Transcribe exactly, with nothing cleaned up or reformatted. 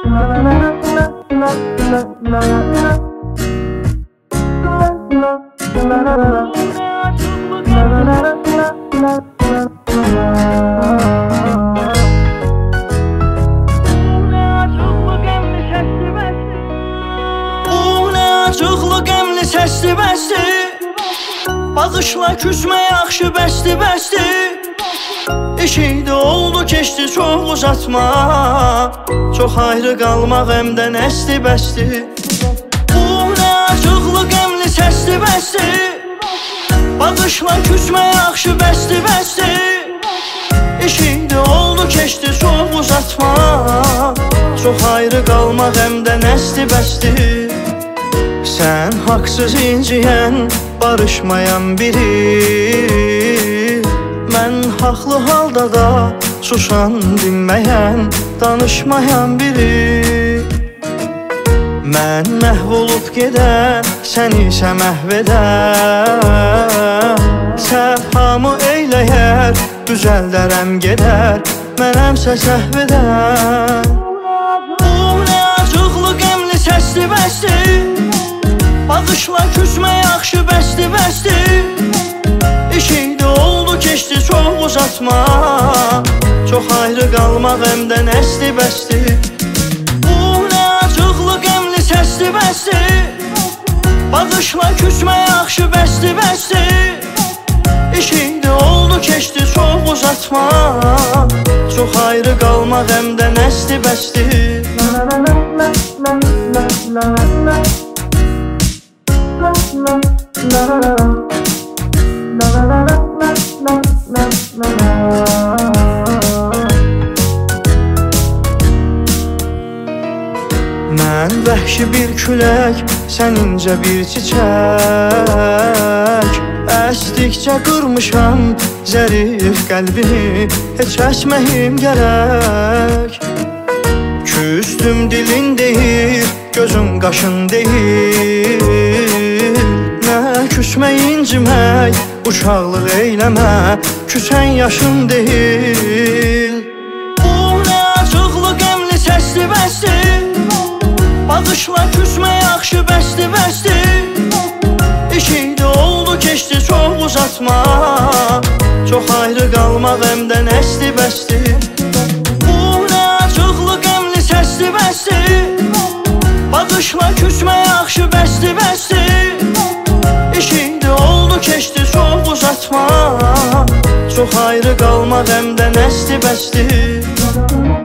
Acıqlı qəmli səsli bəsdi, baxışla küsmə yaxşı bəsdi bəsdi. İşikdə oldu keçdi çox uzatma, çox ayrı qalmaq əmdən əsdi bəsdi. Bu nə acıqlı qəmli səsli bəsdi, baxışla küsmə yaxşı bəsdi bəsdi. İşikdə oldu keçdi çox uzatma, çox ayrı qalmaq əmdən əsdi bəsdi. Sən haqsız inciyən, barışmayan biri, mən haqlı halda da susan, dinməyən, danışmayan biri. Mən məhv olub gedən, sən isə məhv edən, səhvamı eyləyər, düzəldərəm gedər, mənəmsə səhv edən. Bu nə acıqlı qəmli səsli bəsdi, baxışla küsmə yaxşı bəsdi bəsdi. İşikdə oldu keçdi çox uzatma, çox ayrı qalmaq əmdən əsdi bəsdi. Bu nə acıqlı qəmli səsli bəsdi, baxışla küsmə yaxşı bəsdi bəsdi. İşikdə oldu keçdi çox uzatma, çox ayrı qalmaq əmdən əsdi bəsdi. Mən vəhşi bir külək, sən incə bir çiçək. Əsdikcə qırmışam zərif qəlbini, heç əsməyim gərək. Küstüm dilin deyir, gözün qaşın deyir. Nə küsmək, incimək, uşaqlıq eyləmə, küsən yaşın deyil. Bu nə acıqlı qəmli səsli bəsdi, baxışla küsmə yaxşı bəsdi bəsdi. İşikdə oldu keçdi çox uzatma, çox ayrı qalmaq əmdən əsdi bəsdi. Bu nə acıqlı qəmli səsli bəsdi, baxışla küsmə yaxşı bəsdi bəsdi. İşikdə oldu keçdi çox uzatma, çox ayrı qalmaq əmdən əsdi bəsdi.